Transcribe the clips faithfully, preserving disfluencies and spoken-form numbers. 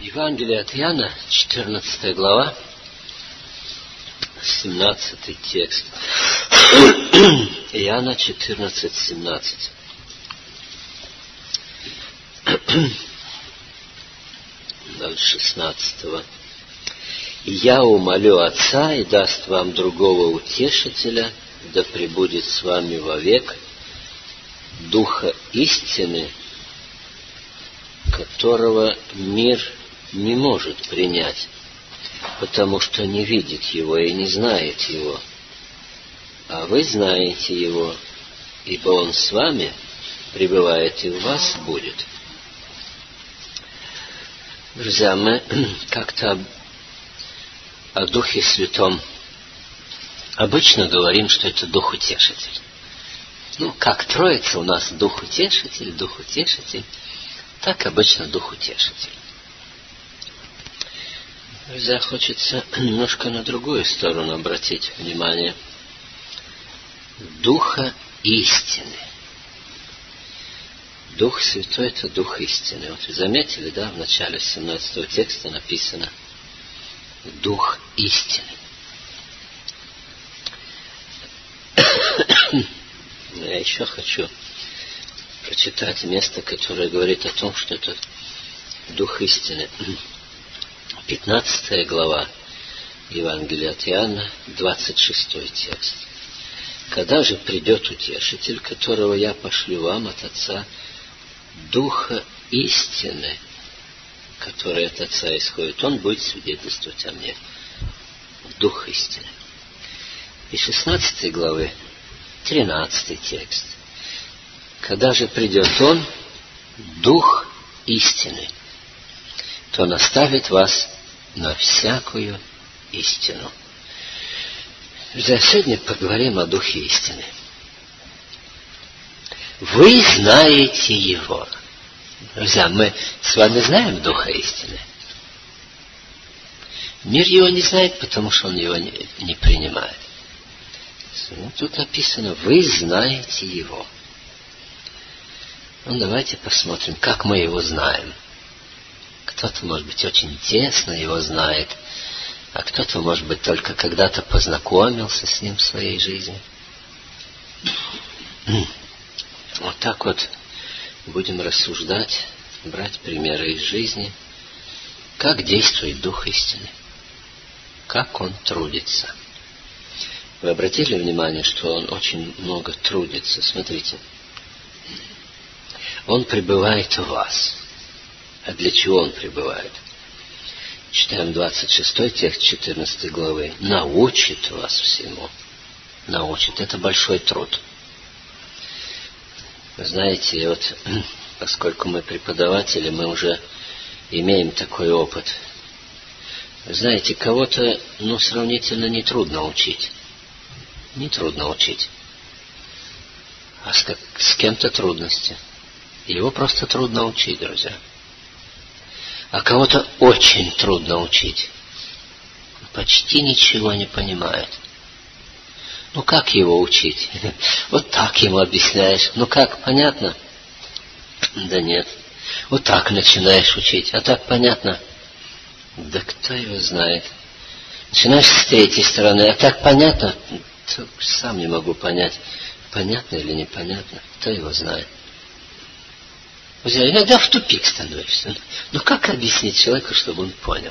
Евангелие от Иоанна, четырнадцатая глава, семнадцатый текст. Иоанна четырнадцать, семнадцать. Дальше шестнадцатого. «И я умолю Отца, и даст вам другого утешителя, да пребудет с вами вовек, Духа истины, которого мир не может принять, потому что не видит его и не знает его. А вы знаете его, ибо он с вами пребывает и в вас будет». Друзья, мы как-то о Духе Святом обычно говорим, что это Дух Утешитель. Ну, как Троица у нас Дух Утешитель, Дух Утешитель, так обычно Дух Утешитель. Друзья, хочется немножко на другую сторону обратить внимание. Духа истины. Дух Святой — это Дух истины. Вот вы заметили, да, в начале семнадцатого текста написано Дух истины. Я еще хочу прочитать место, которое говорит о том, что это Дух истины. пятнадцатая глава Евангелия от Иоанна, двадцать шестой текст. «Когда же придет Утешитель, которого я пошлю вам от Отца, Духа истины, который от Отца исходит, он будет свидетельствовать о мне». Дух истины. И шестнадцатой главы, тринадцатый текст. «Когда же придет Он, Дух истины, то наставит вас на всякую истину». Друзья, сегодня поговорим о Духе истины. Вы знаете Его. Друзья, мы с вами знаем Духа истины. Мир Его не знает, потому что он Его не, не принимает. Ну, тут написано, вы знаете Его. Ну, давайте посмотрим, как мы Его знаем. Кто-то, может быть, очень тесно Его знает, а кто-то, может быть, только когда-то познакомился с Ним в своей жизни. Вот так вот будем рассуждать, брать примеры из жизни, как действует Дух истины, как Он трудится. Вы обратили внимание, что Он очень много трудится? Смотрите. Он пребывает в вас. А для чего Он пребывает? Читаем двадцать шестой текст четырнадцатой главы. «Научит вас всему». Научит. Это большой труд. Вы знаете, вот поскольку мы преподаватели, мы уже имеем такой опыт. Вы знаете, кого-то, ну, сравнительно нетрудно учить. Нетрудно учить. А с, как, с кем-то трудности. Его просто трудно учить, друзья. А кого-то очень трудно учить. Почти ничего не понимает. Ну, как его учить? Вот так ему объясняешь. Ну, как, понятно? Да нет. Вот так начинаешь учить. А так понятно? Да кто его знает? Начинаешь с третьей стороны. А так понятно? Сам не могу понять, понятно или непонятно. Кто его знает? Друзья, иногда в тупик становишься. Ну, как объяснить человеку, чтобы он понял?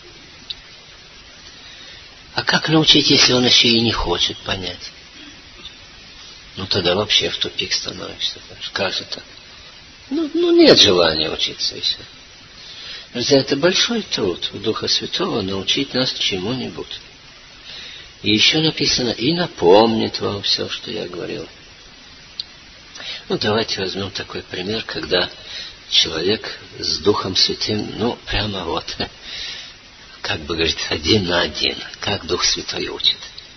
А как научить, если он еще и не хочет понять? Ну, тогда вообще в тупик становишься. Как же так? Ну, ну, нет желания учиться и все. Друзья, это большой труд у Духа Святого научить нас чему-нибудь. И еще написано, и напомнит вам все, что я говорил. Ну, давайте возьмем такой пример, когда человек с Духом Святым, ну, прямо вот, как бы говорит, один на один, как Дух Святой учит.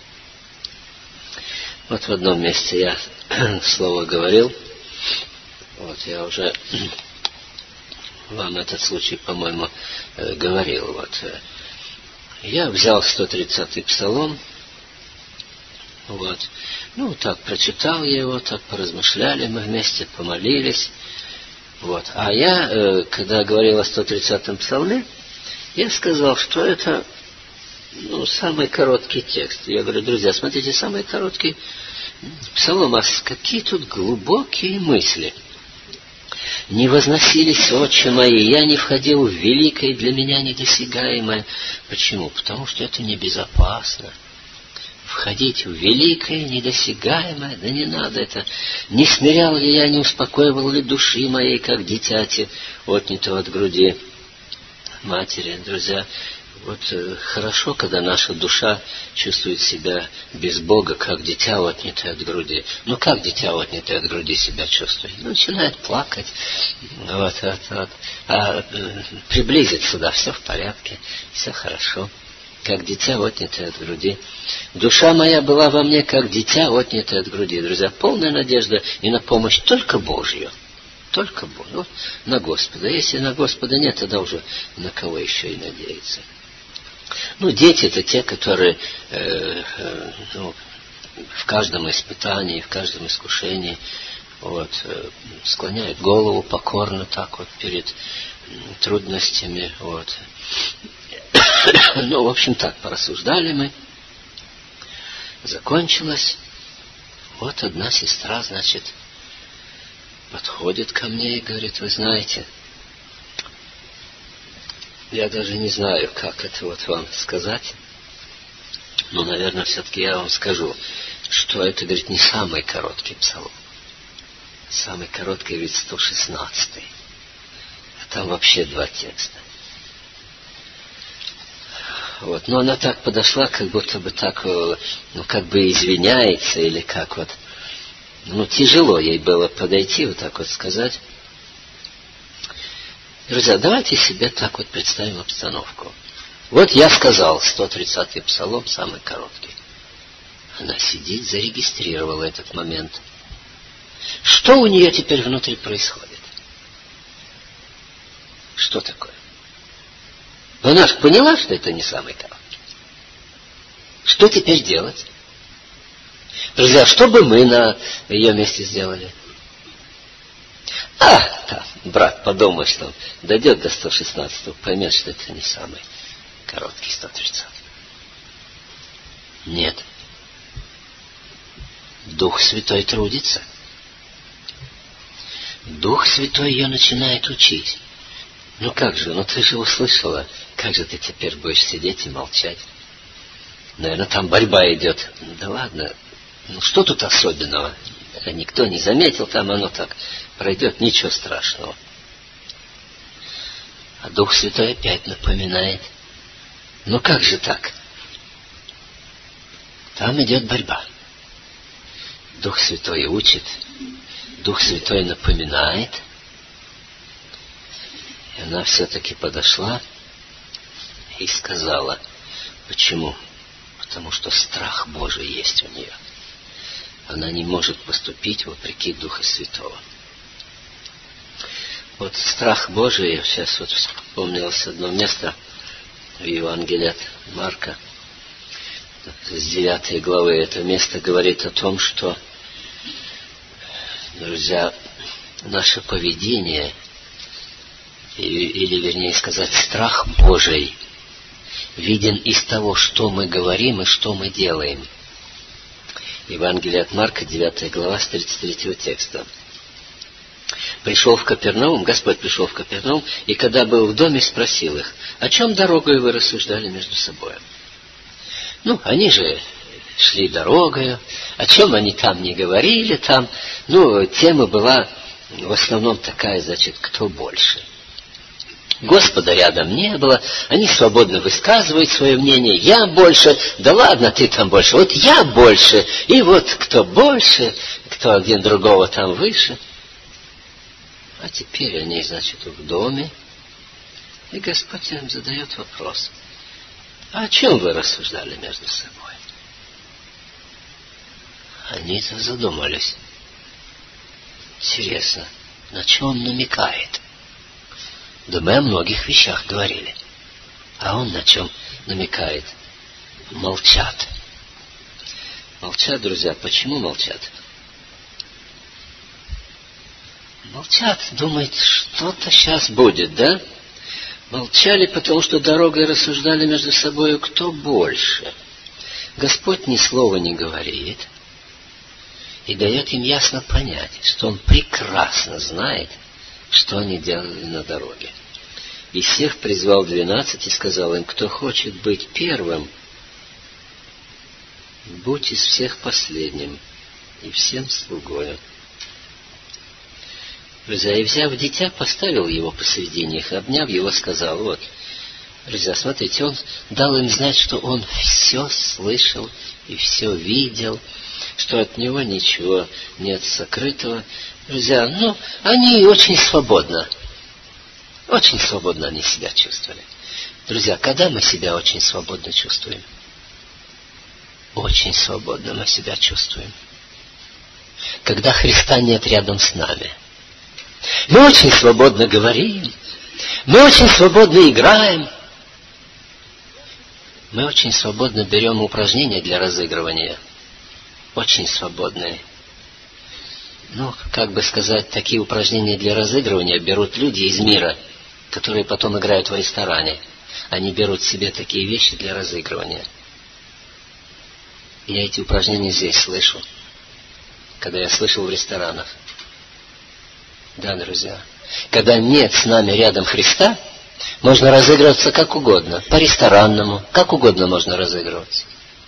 Вот в одном месте я слово говорил, вот я уже вам этот случай, по-моему, говорил. Вот я взял сто тридцатый псалом, вот, ну, так прочитал я его, так поразмышляли мы вместе, помолились. Вот. А я, когда говорил о сто тридцатом псалме, я сказал, что это ну, самый короткий текст. Я говорю, друзья, смотрите, самый короткий псалом, а какие тут глубокие мысли. «Не возносились очи мои, я не входил в великое, для меня недосягаемое». Почему? Потому что это небезопасно. Входить в великое, недосягаемое, да не надо это. «Не смирял ли я, не успокоивал ли души моей, как дитяти, отнятого от груди матери». Друзья, вот э, хорошо, когда наша душа чувствует себя без Бога, как дитя, отнятое от груди. Ну, как дитя, отнятое от груди, себя чувствует? Ну, начинает плакать. Вот, вот, вот. А э, приблизить сюда, все в порядке, все хорошо. Как дитя, отнятое от груди. Душа моя была во мне, как дитя, отнятое от груди. Друзья, полная надежда и на помощь только Божью. Только Бог. Вот, на Господа. Если на Господа нет, тогда уже на кого еще и надеяться. Ну, дети — это те, которые э, э, ну, в каждом испытании, в каждом искушении вот, э, склоняют голову покорно так вот перед трудностями. Вот. Ну, в общем, так порассуждали мы. Закончилось. Вот одна сестра, значит, подходит ко мне и говорит, вы знаете, я даже не знаю, как это вот вам сказать, но, наверное, все-таки я вам скажу, что это, говорит, не самый короткий псалом. Самый короткий, ведь сто шестнадцатый. А там вообще два текста. Вот. Но она так подошла, как будто бы так, ну, как бы извиняется, или как вот. Ну, тяжело ей было подойти, вот так вот сказать. Друзья, давайте себе так вот представим обстановку. Вот я сказал, сто тридцатый псалом, самый короткий. Она сидит, зарегистрировала этот момент. Что у нее теперь внутри происходит? Что такое? Она же поняла, что это не самый короткий. Что теперь делать? Друзья, что бы мы на ее месте сделали? А, там, брат, подумай, что он дойдет до сто шестнадцатого, поймет, что это не самый короткий сто тридцатый. Нет. Дух Святой трудится. Дух Святой ее начинает учить. Ну как же, ну ты же услышала, как же ты теперь будешь сидеть и молчать? Наверное, там борьба идет. Да ладно, ну что тут особенного? Никто не заметил, там оно так пройдет, ничего страшного. А Дух Святой опять напоминает. Ну как же так? Там идет борьба. Дух Святой учит, Дух Святой напоминает. И она все-таки подошла и сказала, почему? Потому что страх Божий есть у нее. Она не может поступить вопреки Духа Святого. Вот страх Божий, сейчас вот вспомнилось одно место в Евангелии от Марка, с девятой главы. Это место говорит о том, что, друзья, наше поведение, или, или вернее сказать, страх Божий виден из того, что мы говорим и что мы делаем. Евангелие от Марка, девятая глава, с тридцать третьего текста. Пришел в Капернаум, Господь пришел в Капернаум, и когда был в доме, спросил их, о чем дорогою вы рассуждали между собой? Ну, они же шли дорогою, о чем они там не говорили, там, ну, тема была в основном такая, значит, кто больше. Господа рядом не было, они свободно высказывают свое мнение, я больше, да ладно, ты там больше, вот я больше, и вот кто больше, кто один другого там выше. А теперь они, значит, в доме, и Господь им задает вопрос, а о чем вы рассуждали между собой? Они-то задумались. Интересно, на чем он намекает? Да мы о многих вещах говорили. А он на чем намекает? Молчат. Молчат, друзья. Почему молчат? Молчат, думают, что-то сейчас будет, да? Молчали, потому что дорогой рассуждали между собой, кто больше. Господь ни слова не говорит и дает им ясно понять, что Он прекрасно знает, что они делали на дороге. И всех призвал двенадцать и сказал им: кто хочет быть первым, будь из всех последним и всем слугою. Друзья, и взяв дитя, поставил его посредине их, обняв его, сказал: вот, друзья, смотрите, он дал им знать, что он все слышал и все видел, что от него ничего нет сокрытого. Друзья, ну, они очень свободно, очень свободно они себя чувствовали. Друзья, когда мы себя очень свободно чувствуем? Очень свободно мы себя чувствуем. Когда Христа нет рядом с нами. Мы очень свободно говорим, мы очень свободно играем, мы очень свободно берем упражнения для разыгрывания. Очень свободные. Ну, как бы сказать, такие упражнения для разыгрывания берут люди из мира, которые потом играют в ресторане. Они берут себе такие вещи для разыгрывания. Я эти упражнения здесь слышу, когда я слышал в ресторанах. Да, друзья. Когда нет с нами рядом Христа, можно разыгрываться как угодно. По-ресторанному, как угодно можно разыгрываться.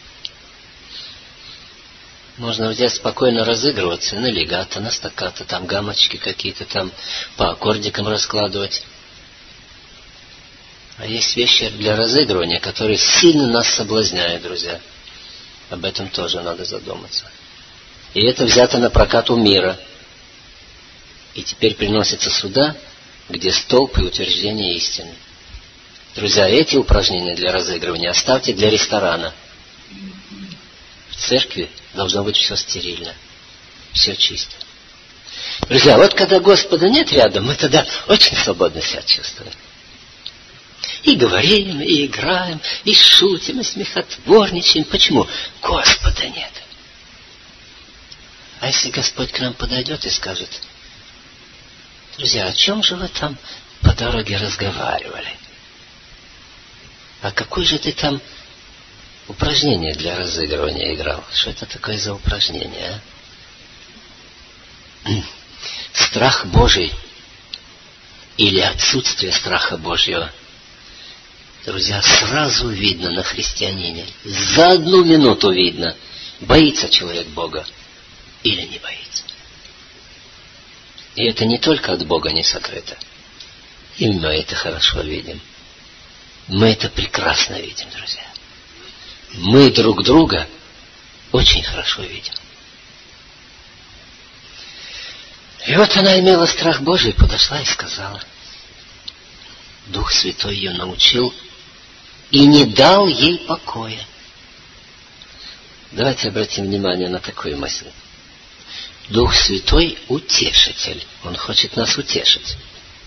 Можно взять спокойно разыгрываться на легато, на стаккато, там гамочки какие-то там по аккордикам раскладывать. А есть вещи для разыгрывания, которые сильно нас соблазняют, друзья. Об этом тоже надо задуматься. И это взято на прокат у мира. И теперь приносится сюда, где столб и утверждение истины. Друзья, эти упражнения для разыгрывания оставьте для ресторана. В церкви должно быть все стерильно, все чисто. Друзья, вот когда Господа нет рядом, мы тогда очень свободно себя чувствуем. И говорим, и играем, и шутим, и смехотворничаем. Почему? Господа нет. А если Господь к нам подойдет и скажет: друзья, о чем же вы там по дороге разговаривали? А какое же ты там упражнение для разыгрывания играл? Что это такое за упражнение, а? Страх Божий или отсутствие страха Божьего. Друзья, сразу видно на христианине. За одну минуту видно, боится человек Бога или не боится. И это не только от Бога не сокрыто. И мы это хорошо видим. Мы это прекрасно видим, друзья. Мы друг друга очень хорошо видим. И вот она имела страх Божий, подошла и сказала. Дух Святой ее научил и не дал ей покоя. Давайте обратим внимание на такую мысль. Дух Святой — утешитель. Он хочет нас утешить.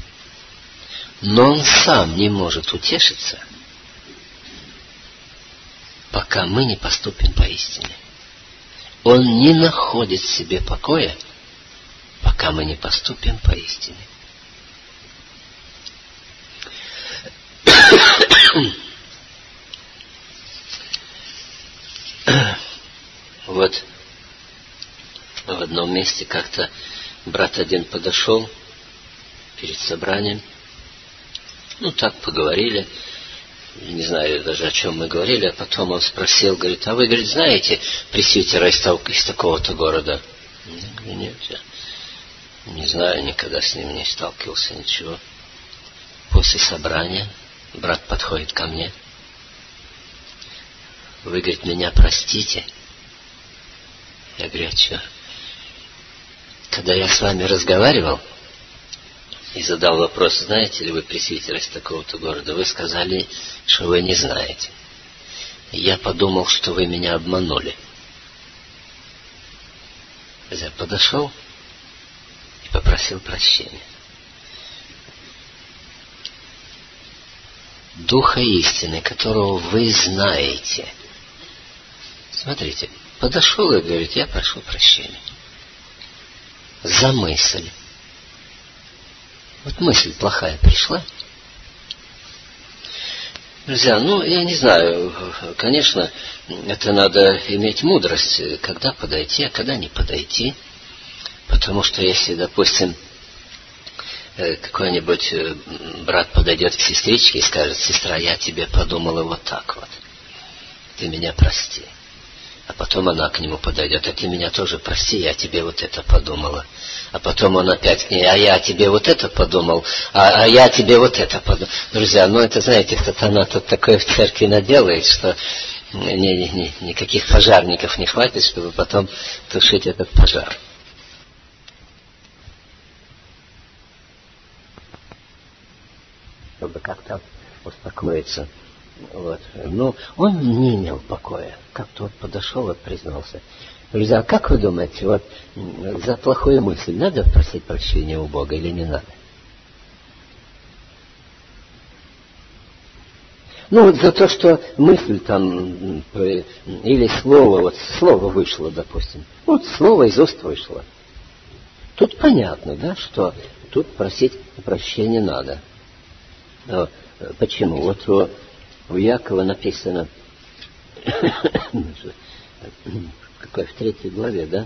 Но Он сам не может утешиться, пока мы не поступим поистине. Он не находит в себе покоя, пока мы не поступим поистине. Вот в одном месте как-то брат один подошел перед собранием. Ну, так поговорили. Не знаю даже, о чем мы говорили. А потом он спросил, говорит: а вы, говорит, знаете пресвитера из, из такого-то города? Я говорю: нет, я не знаю, никогда с ним не сталкивался, ничего. После собрания брат подходит ко мне. Вы, говорит, меня простите. Я говорю: а что? Когда я с вами разговаривал и задал вопрос: знаете ли вы пресвитера из такого-то города, вы сказали, что вы не знаете. Я подумал, что вы меня обманули. Я подошел и попросил прощения. Духа истины, которого вы знаете. Смотрите, подошел и говорит: я прошу прощения за мысль, Вот мысль плохая пришла. Друзья, ну, я не знаю, конечно, это надо иметь мудрость, когда подойти, а когда не подойти. Потому что если, допустим, какой-нибудь брат подойдет к сестричке и скажет: сестра, я тебе подумала вот так вот, ты меня прости. А потом она к нему подойдет: а ты меня тоже прости, я тебе вот это подумала. А потом он опять к ней: а я тебе вот это подумал, а, а я тебе вот это подумал. Друзья, ну это, знаете, сатана тут такое в церкви наделает, что ни, ни, ни, никаких пожарников не хватит, чтобы потом тушить этот пожар. Чтобы как-то успокоиться. Вот. Но он не имел покоя. Как-то вот подошел, вот признался. Друзья, как вы думаете, вот за плохую мысль надо просить прощения у Бога или не надо? Ну вот за то, что мысль там, или слово, вот слово вышло, допустим. Вот слово из уст вышло. Тут понятно, да, что тут просить прощения надо. Но почему? Вот у, у Якова написано, какой, в третьей главе, да?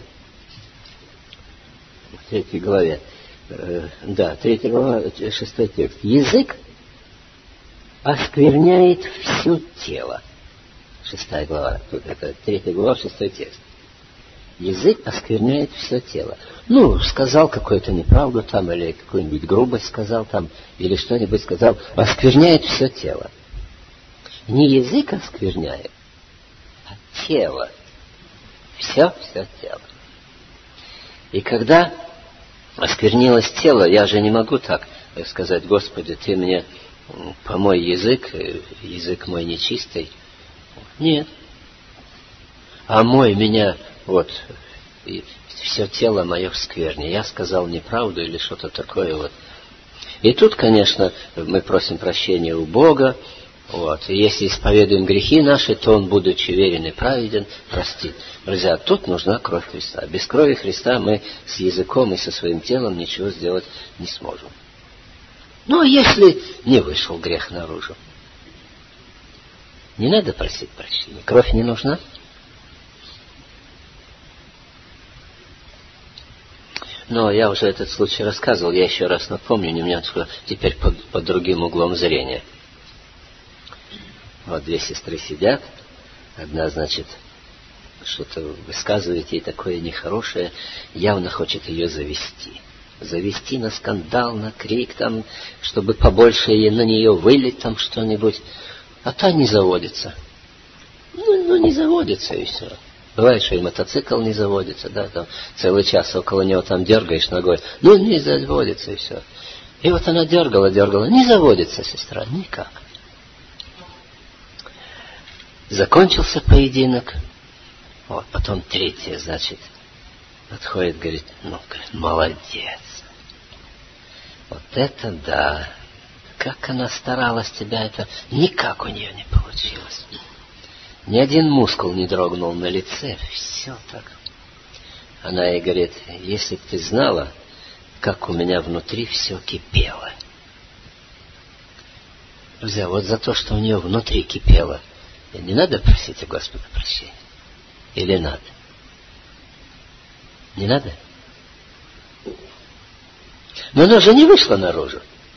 В третьей главе, э, да, третья глава, шестой текст. Язык оскверняет все тело. Шестая глава, тут это третья глава, шестой текст. Язык оскверняет все тело. Ну, сказал какую-то неправду там, или какую-нибудь грубость сказал там, или что-нибудь сказал, оскверняет все тело. Не язык оскверняет, а тело. Все, все тело. И когда осквернилось тело, я же не могу так сказать: Господи, ты мне помой язык, язык мой нечистый. Нет. А мой меня, вот, и все тело мое в скверне. Я сказал неправду или что-то такое вот. И тут, конечно, мы просим прощения у Бога. Вот. И если исповедуем грехи наши, то Он, будучи верен и праведен, простит. Друзья, тут нужна кровь Христа. Без крови Христа мы с языком и со своим телом ничего сделать не сможем. Ну, а если не вышел грех наружу? Не надо просить прощения. Кровь не нужна? Но я уже этот случай рассказывал, я еще раз напомню, немножко теперь под, под другим углом зрения. Вот две сестры сидят, одна, значит, что-то высказывает ей такое нехорошее, явно хочет ее завести. Завести на скандал, на крик, там, чтобы побольше на нее вылить там что-нибудь. А та не заводится. Ну, ну не заводится, и все. Бывает, что и мотоцикл не заводится, да, там целый час около него там дергаешь ногой. Ну, не заводится, и все. И вот она дергала, дергала. Не заводится, сестра, никак. Закончился поединок. Вот, потом третья, значит, подходит, говорит: ну, молодец. Вот это да. Как она старалась тебя, это никак у нее не получилось. Ни один мускул не дрогнул на лице. Все так. Она ей говорит: если бы ты знала, как у меня внутри все кипело. Друзья, вот за то, что у нее внутри кипело, не надо просить у Господа прощения? Или надо? Не надо? Но она же не вышла наружу.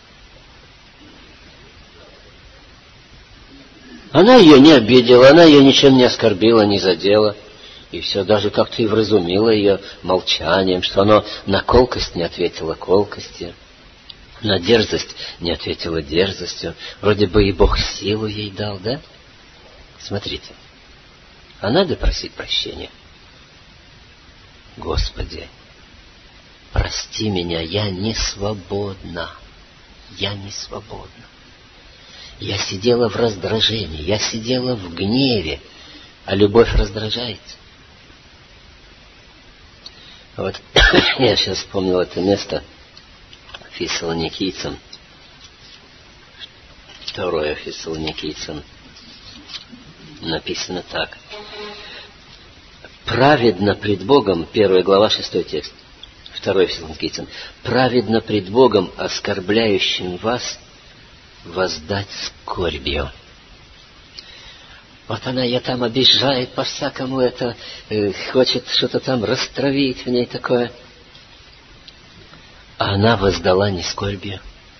Она ее не обидела, она ее ничем не оскорбила, не задела. И все, даже как-то и вразумила ее молчанием, что она на колкость не ответила колкостью, на дерзость не ответила дерзостью. Вроде бы и Бог силу ей дал, да? Смотрите. А надо просить прощения. Господи, прости меня, я не свободна. Я не свободна. Я сидела в раздражении, я сидела в гневе, а любовь раздражается. Вот я сейчас вспомнил это место Фессалоникийцам. Второе Фессалоникийцам. Написано так. Праведно пред Богом, первая глава, шестой текст. Второй Фессалоникийцам. Праведно пред Богом, оскорбляющим вас, воздать скорбью. Вот она ее там обижает по-всякому, это э, хочет что-то там растравить в ней такое. А она воздала не скорбью.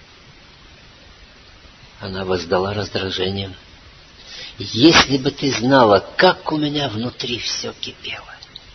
Она воздала раздражением. Если бы ты знала, как у меня внутри все кипело.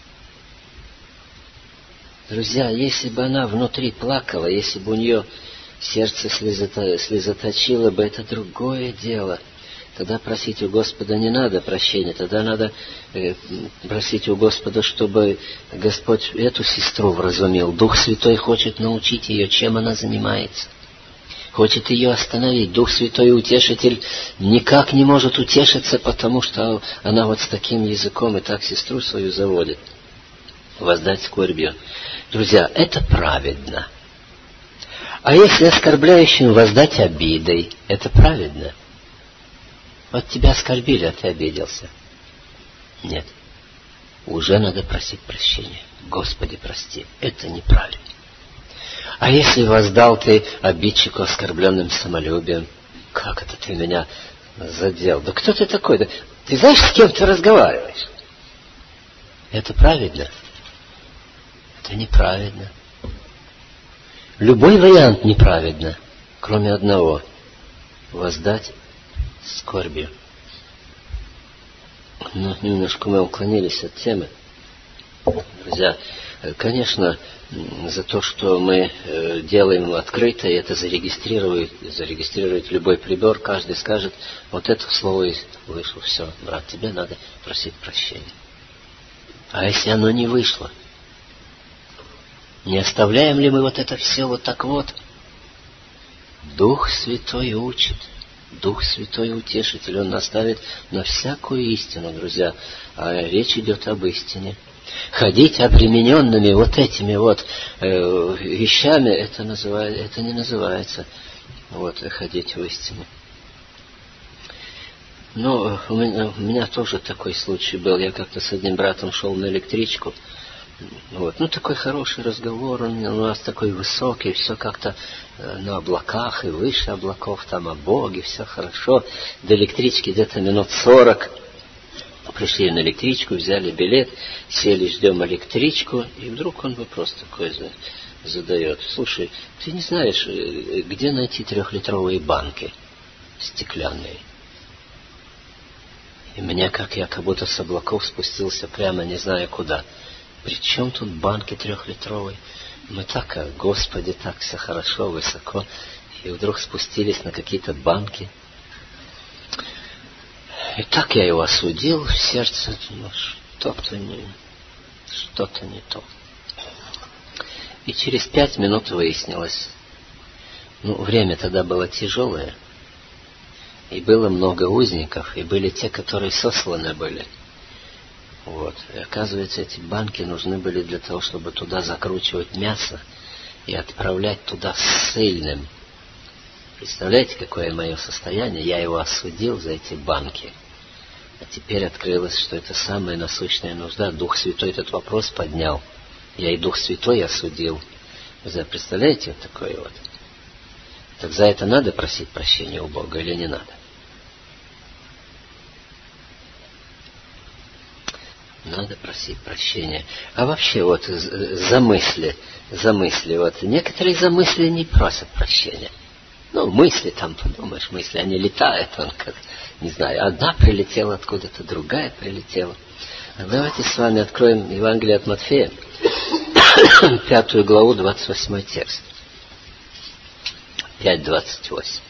Друзья, если бы она внутри плакала, если бы у нее сердце слезоточило бы, это другое дело. Тогда просить у Господа не надо прощения, тогда надо э, просить у Господа, чтобы Господь эту сестру вразумил. Дух Святой хочет научить ее, чем она занимается. Хочет ее остановить. Дух Святой Утешитель никак не может утешиться, потому что она вот с таким языком и так сестру свою заводит. Воздать скорбью. Друзья, это праведно. А если оскорбляющим воздать обидой, это праведно? Вот тебя оскорбили, а ты обиделся. Нет. Уже надо просить прощения. Господи, прости. Это неправильно. А если воздал ты обидчику оскорбленным самолюбием, как это ты меня задел? Да кто ты такой? Да ты знаешь, с кем ты разговариваешь? Это праведно? Это неправедно. Любой вариант неправедно, кроме одного. Воздать скорбью. Но немножко мы уклонились от темы. Друзья, конечно, за то, что мы делаем открыто, и это зарегистрирует, зарегистрирует любой прибор, каждый скажет, вот это слово и вышло, все, брат, тебе надо просить прощения. А если оно не вышло? Не оставляем ли мы вот это все вот так вот? Дух Святой учит. Дух Святой Утешитель, Он наставит на всякую истину, друзья. А речь идет об истине. Ходить обремененными вот этими вот э, вещами, это, называет, это не называется вот, ходить в истине. Но у меня, у меня тоже такой случай был. Я как-то с одним братом шел на электричку. Вот. Ну, такой хороший разговор, он у нас такой высокий, все как-то э, на облаках и выше облаков, там о Боге, все хорошо. До электрички где-то минут сорок. Пришли на электричку, взяли билет, сели, ждем электричку, и вдруг он вопрос такой задает. Слушай, ты не знаешь, где найти трехлитровые банки стеклянные? И меня, как я как будто с облаков спустился прямо не знаю куда. При чем тут банки трехлитровые? Мы так, Господи, так все хорошо, высоко. И вдруг спустились на какие-то банки. И так я его осудил в сердце. Ну, что-то не, что-то не то. И через пять минут выяснилось. Ну, время тогда было тяжелое. И было много узников. И были те, которые сосланы были. Вот. И оказывается, эти банки нужны были для того, чтобы туда закручивать мясо и отправлять туда ссыльным. Представляете, какое мое состояние? Я его осудил за эти банки. А теперь открылось, что это самая насущная нужда. Дух Святой этот вопрос поднял. Я и Дух Святой осудил. Вы представляете, вот такое вот? Так за это надо просить прощения у Бога или не надо? Надо просить прощения. А вообще вот за мысли, за мысли, вот некоторые за мысли не просят прощения. Ну, мысли там, подумаешь, мысли, они летают, он как, не знаю, одна прилетела откуда-то, другая прилетела. А давайте с вами откроем Евангелие от Матфея, пятую главу, двадцать восьмой текст. пять двадцать восемь.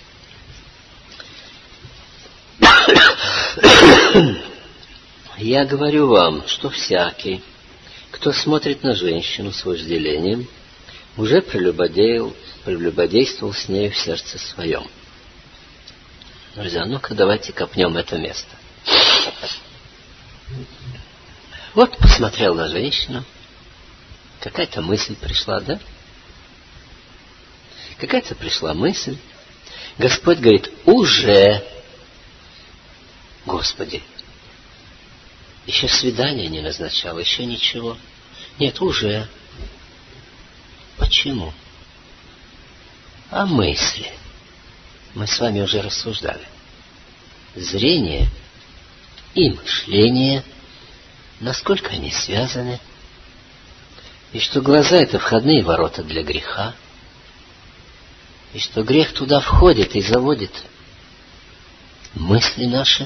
Я говорю вам, что всякий, кто смотрит на женщину с вожделением, уже прелюбодеял, прелюбодействовал с нею в сердце своем. Друзья, ну-ка давайте копнем это место. Вот посмотрел на женщину, какая-то мысль пришла, да? Какая-то пришла мысль. Господь говорит, уже, Господи, еще свидание не назначал, еще ничего. Нет, уже. Почему? А мысли? Мы с вами уже рассуждали. Зрение и мышление, насколько они связаны, и что глаза — это входные ворота для греха, и что грех туда входит и заводит мысли наши.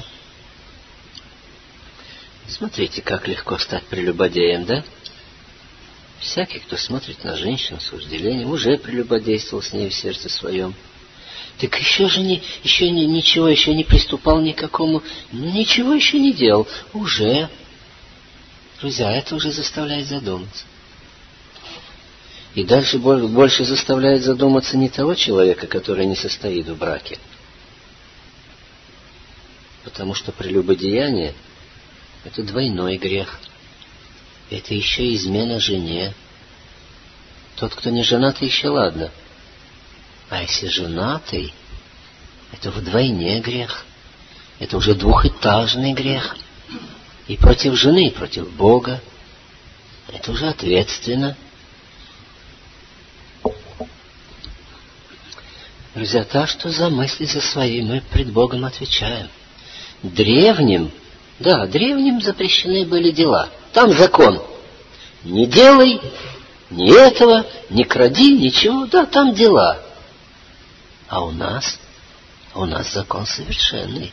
Смотрите, как легко стать прелюбодеем, да? Всякий, кто смотрит на женщину с вожделением, уже прелюбодействовал с ней в сердце своем. Так еще же не, еще не, ничего, еще не приступал ни к какому, ничего еще не делал. Уже. Друзья, это уже заставляет задуматься. И дальше больше заставляет задуматься не того человека, который не состоит в браке. Потому что прелюбодеяние — это двойной грех. Это еще измена жене. Тот, кто не женатый, еще ладно. А если женатый, это вдвойне грех. Это уже двухэтажный грех. И против жены, и против Бога. Это уже ответственно. Друзья, так что за мысли за свои мы пред Богом отвечаем. Древним, да, древним запрещены были дела. Там закон. Не делай ни этого, не кради, ничего. Да, там дела. А у нас, у нас закон совершенный.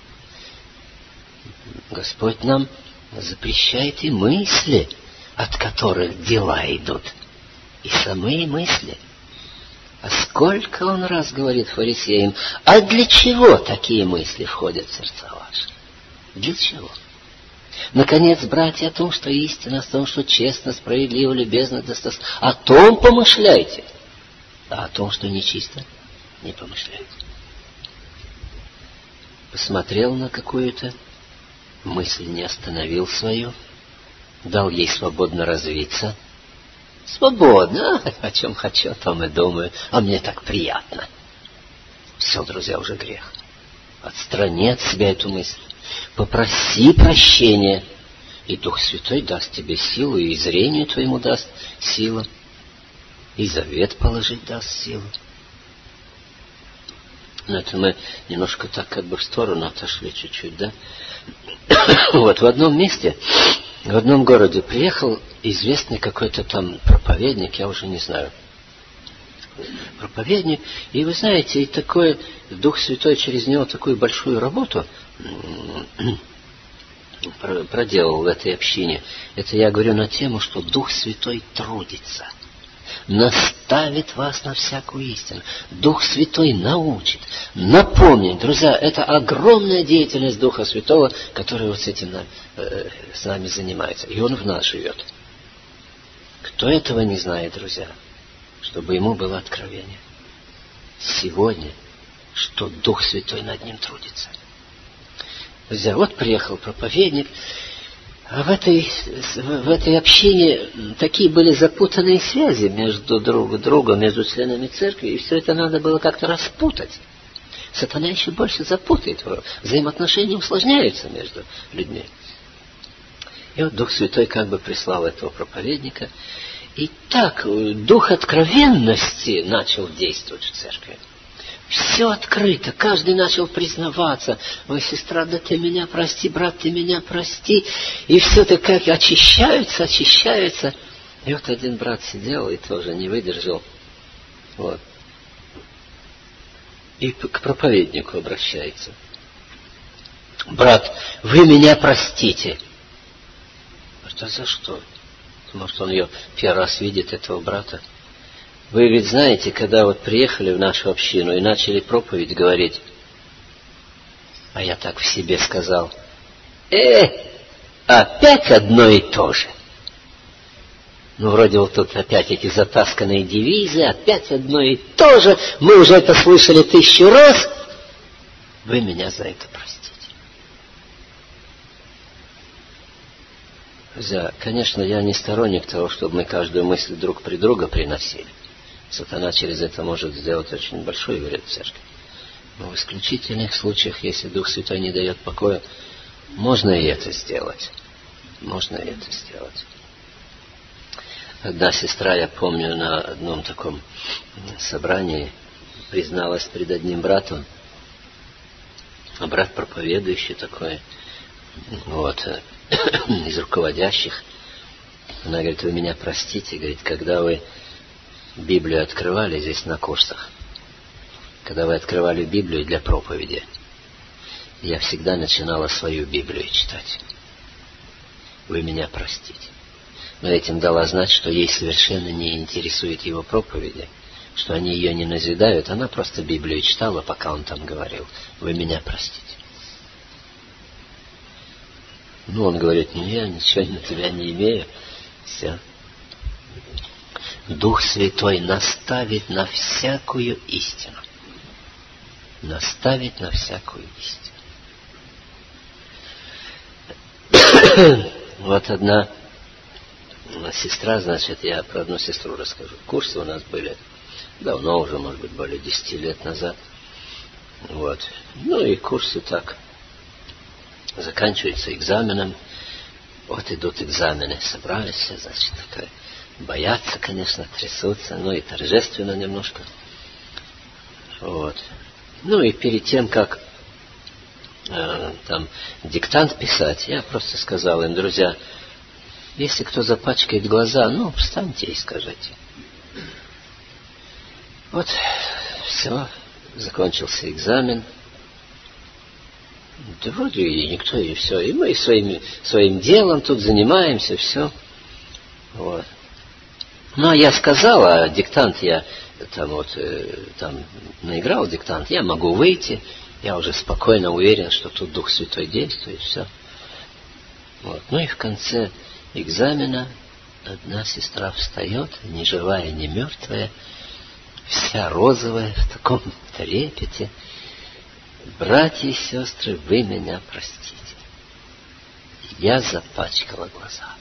Господь нам запрещает и мысли, от которых дела идут. И самые мысли. А сколько он раз говорит фарисеям: а для чего такие мысли входят в сердца ваши? Для чего? Наконец, братья, о том, что истина, о том, что честно, справедливо, любезно, достаточно, о том помышляйте, а о том, что нечисто, не помышляйте. Посмотрел на какую-то мысль, не остановил свою, дал ей свободно развиться. Свободно, о чем хочу, о том и думаю, а мне так приятно. Все, друзья, уже грех. Отстрани от себя эту мысль. Попроси прощения, и Дух Святой даст тебе силу, и зрению твоему даст силу, и завет положить даст силу. Но это мы немножко так как бы в сторону отошли чуть-чуть, да? Вот в одном месте, в одном городе приехал известный какой-то там проповедник, я уже не знаю, проповедник, и вы знаете, и такой Дух Святой через него такую большую работу проделал в этой общине. Это я говорю на тему, что Дух Святой трудится, наставит вас на всякую истину. Дух Святой научит, напомнит. Друзья, это огромная деятельность Духа Святого, который вот с этим э, с нами занимается. И Он в нас живет. Кто этого не знает, друзья, чтобы ему было откровение сегодня, что Дух Святой над ним трудится. Друзья, вот приехал проповедник, а в этой, в этой общине такие были запутанные связи между друг другом, между членами церкви, и все это надо было как-то распутать. Сатана еще больше запутает, взаимоотношения усложняются между людьми. И вот Дух Святой как бы прислал этого проповедника, и так дух откровенности начал действовать в церкви. Все открыто, каждый начал признаваться: ой, сестра, да ты меня прости, брат, ты меня прости. И все это как очищаются, очищаются. И вот один брат сидел и тоже не выдержал. Вот. И к проповеднику обращается: брат, вы меня простите. Говорит: а за что? Может, он ее первый раз видит, этого брата. Вы ведь знаете, когда вот приехали в нашу общину и начали проповедь говорить, а я так в себе сказал: э, опять одно и то же. Ну, вроде вот тут опять эти затасканные девизы, опять одно и то же. Мы уже это слышали тысячу раз. Вы меня за это простите. Друзья, конечно, я не сторонник того, чтобы мы каждую мысль друг при друга приносили. Сатана через это может сделать очень большой вред в церкви. Но в исключительных случаях, если Дух Святой не дает покоя, можно и это сделать. Можно и это сделать. Одна сестра, я помню, на одном таком собрании призналась перед одним братом, а брат проповедующий такой, вот, из руководящих. Она говорит: вы меня простите, говорит, когда вы Библию открывали здесь на курсах, когда вы открывали Библию для проповеди, я всегда начинала свою Библию читать. Вы меня простите. Но этим дала знать, что ей совершенно не интересует его проповеди, что они ее не назидают. Она просто Библию читала, пока он там говорил: вы меня простите. Ну, он говорит: ну, я ничего на тебя не имею. Все. Дух Святой наставит на всякую истину. Наставит на всякую истину. Вот одна сестра, значит, я про одну сестру расскажу. Курсы у нас были давно уже, может быть, более десяти лет назад. Вот. Ну и курсы так заканчиваются экзаменом. Вот идут экзамены, собрались все, значит, такая, боятся, конечно, трясутся, ну и торжественно немножко. Вот. Ну и перед тем, как э, там диктант писать, я просто сказал им: друзья, если кто запачкает глаза, ну, встаньте и скажите. Вот, все, закончился экзамен. Да вроде и никто, и все. И мы своим, своим делом тут занимаемся, все. Вот. Ну, а я сказал, а диктант я там вот э, там наиграл диктант, я могу выйти, я уже спокойно уверен, что тут Дух Святой действует, все. Вот. Ну и в конце экзамена одна сестра встает, ни живая, ни мертвая, вся розовая, в таком трепете: братья и сестры, вы меня простите. Я запачкала глаза.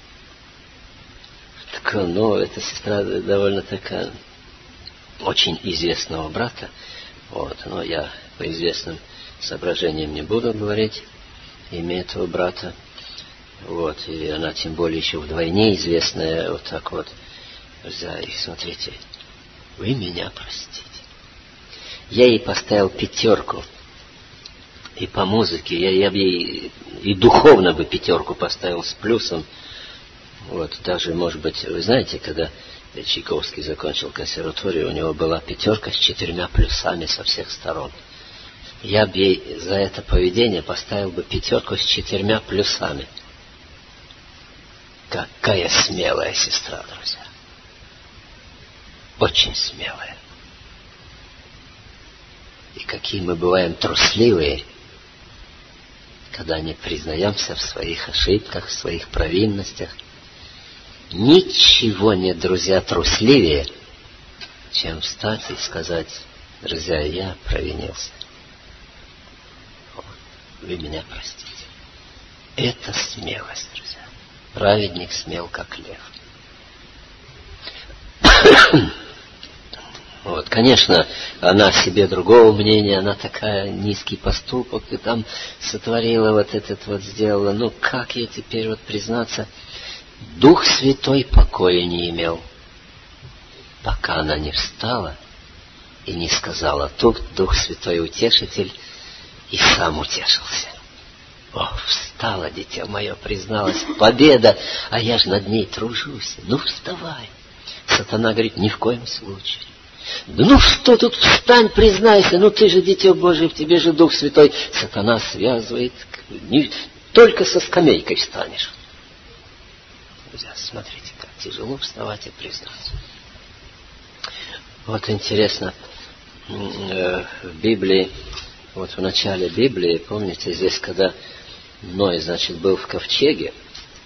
Так, ну, эта сестра довольно такая, очень известного брата. Вот, но я по известным соображениям не буду говорить имя этого брата. Вот, и она тем более еще вдвойне известная, вот так вот. Друзья, и смотрите, вы меня простите. Я ей поставил пятерку. И по музыке, я, я бы ей и духовно бы пятерку поставил с плюсом. Вот, даже, может быть, вы знаете, когда Чайковский закончил консерваторию, у него была пятерка с четырьмя плюсами со всех сторон. Я бы ей за это поведение поставил бы пятерку с четырьмя плюсами. Какая смелая сестра, друзья. Очень смелая. И какие мы бываем трусливые, когда не признаемся в своих ошибках, в своих провинностях. Ничего нет, друзья, трусливее, чем встать и сказать: друзья, я провинился. Вы меня простите. Это смелость, друзья. Праведник смел, как лев. Вот, конечно, она о себе другого мнения, она такая, низкий поступок ты там сотворила, вот этот вот сделала. Ну, как ей теперь вот признаться? Дух Святой покоя не имел, пока она не встала и не сказала: тут Дух Святой Утешитель, и сам утешился. О, встала, дитя мое, призналась: победа, а я ж над ней тружусь. Ну, вставай. Сатана говорит: ни в коем случае. Да ну что тут, встань, признайся, ну ты же дитя Божие, в тебе же Дух Святой. Сатана связывает, не, только со скамейкой встанешь. Друзья, смотрите, как тяжело вставать и признаться. Вот интересно, в Библии, вот в начале Библии, помните, здесь, когда Ной, значит, был в ковчеге,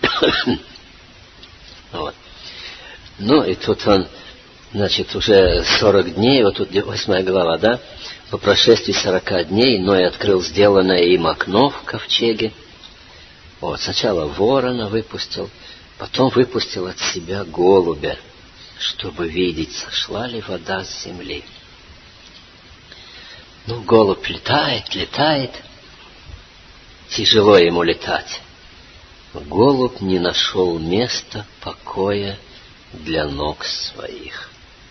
вот, ну и тут он, значит, уже сорок дней, вот тут восьмая глава, да, по прошествии сорока дней Ной открыл сделанное им окно в ковчеге. Вот, сначала ворона выпустил, потом выпустил от себя голубя, чтобы видеть, сошла ли вода с земли. Ну, голубь летает, летает, тяжело ему летать. Голубь не нашел места покоя для ног своих.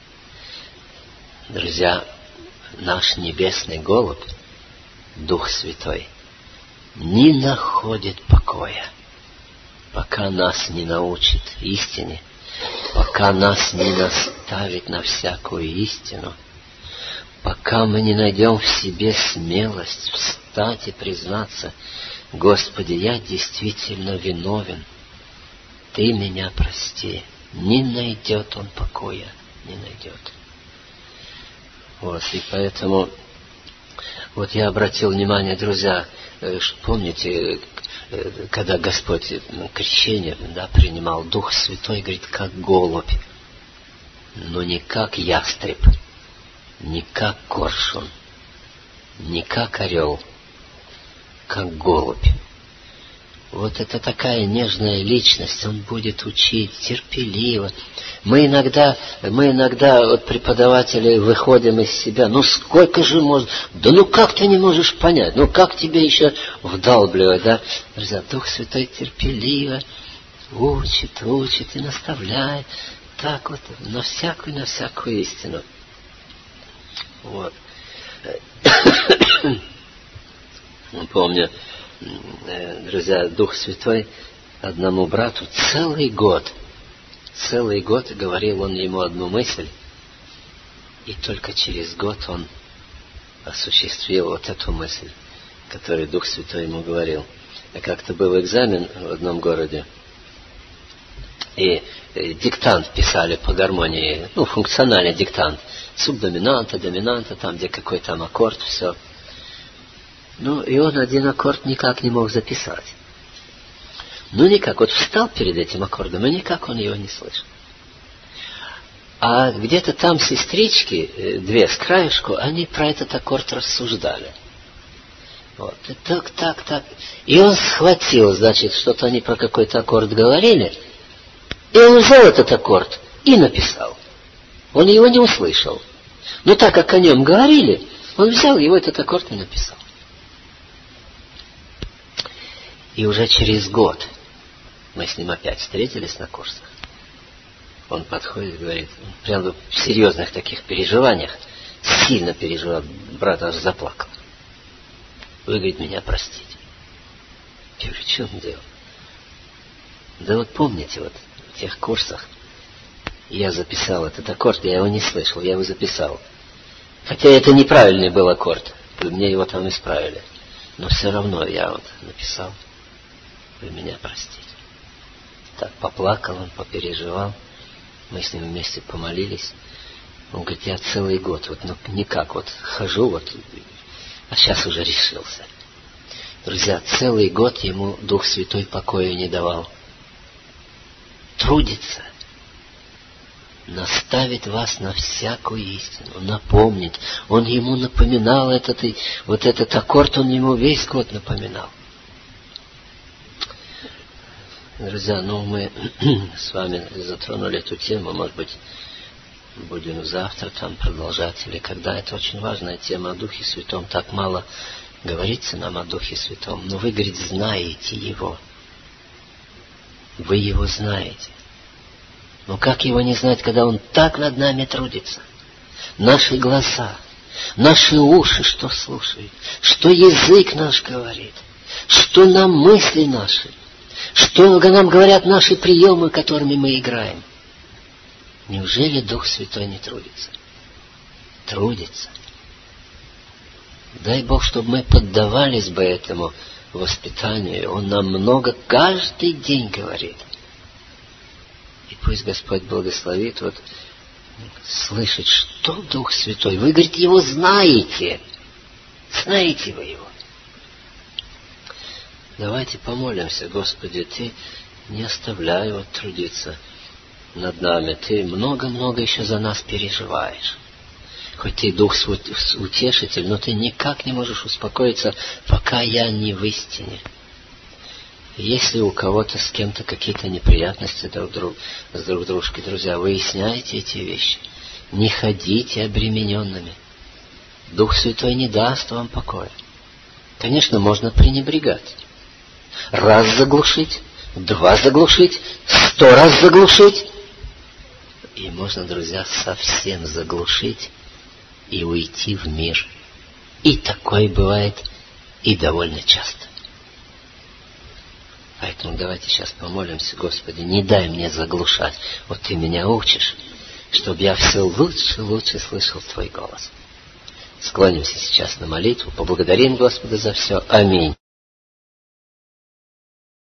Друзья, наш небесный голубь, Дух Святой, не находит покоя, пока нас не научит истине, пока нас не наставит на всякую истину, пока мы не найдем в себе смелость встать и признаться: Господи, я действительно виновен, Ты меня прости. Не найдет он покоя, не найдет. Вот, и поэтому, вот я обратил внимание, друзья, помните, когда Господь крещение, да, принимал, Дух Святой, говорит, как голубь, но не как ястреб, не как коршун, не как орел, как голубь. Вот это такая нежная личность, он будет учить терпеливо. Мы иногда, мы иногда от преподавателей выходим из себя. Ну сколько же можно? Да ну как ты не можешь понять? Ну как тебе еще вдалбливать, да? Друзья, Дух Святой терпеливо учит, учит и наставляет. Так вот, на всякую, на всякую истину. Вот. Помню, друзья, Дух Святой одному брату целый год, целый год говорил он ему одну мысль, и только через год он осуществил вот эту мысль, которую Дух Святой ему говорил. А как-то был экзамен в одном городе, и диктант писали по гармонии, ну, функциональный диктант, субдоминанта, доминанта, там, где какой там аккорд, все. Ну, и он один аккорд никак не мог записать. Ну, никак. Вот встал перед этим аккордом, и никак он его не слышал. А где-то там сестрички, две с краешку, они про этот аккорд рассуждали. Вот. И так, так, так. И он схватил, значит, что-то они про какой-то аккорд говорили, и он взял этот аккорд и написал. Он его не услышал. Но так как о нем говорили, он взял его, этот аккорд, и написал. И уже через год мы с ним опять встретились на курсах. Он подходит и говорит, прямо в серьезных таких переживаниях, сильно переживал, брат аж заплакал. Вы, говорит, меня простите. Я говорю, в чем дело? Да вот помните, вот в тех курсах я записал этот аккорд, я его не слышал, я его записал. Хотя это неправильный был аккорд, мне его там исправили. Но все равно я вот написал. Вы меня простите. Так поплакал он, попереживал. Мы с ним вместе помолились. Он говорит, я целый год вот ну, никак вот хожу, вот, а сейчас уже решился. Друзья, целый год ему Дух Святой покоя не давал. Трудится. Наставит вас на всякую истину, напомнит. Он ему напоминал этот, вот этот аккорд, он ему весь год напоминал. Друзья, ну мы с вами затронули эту тему, может быть, будем завтра там продолжать, или когда. Это очень важная тема о Духе Святом. Так мало говорится нам о Духе Святом. Но вы, говорит, знаете Его. Вы Его знаете. Но как Его не знать, когда Он так над нами трудится? Наши глаза, наши уши что слушают, что язык наш говорит, что нам мысли наши, что нам говорят наши приемы, которыми мы играем. Неужели Дух Святой не трудится? Трудится. Дай Бог, чтобы мы поддавались бы этому воспитанию. Он нам много каждый день говорит. И пусть Господь благословит вот слышать, что Дух Святой. Вы, говорит, Его знаете. Знаете вы Его. Давайте помолимся, Господи, Ты не оставляй его трудиться над нами. Ты много-много еще за нас переживаешь. Хоть Ты Дух Утешитель, но Ты никак не можешь успокоиться, пока я не в истине. Если у кого-то с кем-то какие-то неприятности друг друг, с друг дружкой, друзья, выясняйте эти вещи. Не ходите обремененными. Дух Святой не даст вам покоя. Конечно, можно пренебрегать. Раз заглушить, два заглушить, сто раз заглушить. И можно, друзья, совсем заглушить и уйти в мир. И такое бывает и довольно часто. Поэтому давайте сейчас помолимся: Господи, не дай мне заглушать. Вот Ты меня учишь, чтобы я все лучше и лучше слышал Твой голос. Склонимся сейчас на молитву, поблагодарим Господа за все. Аминь.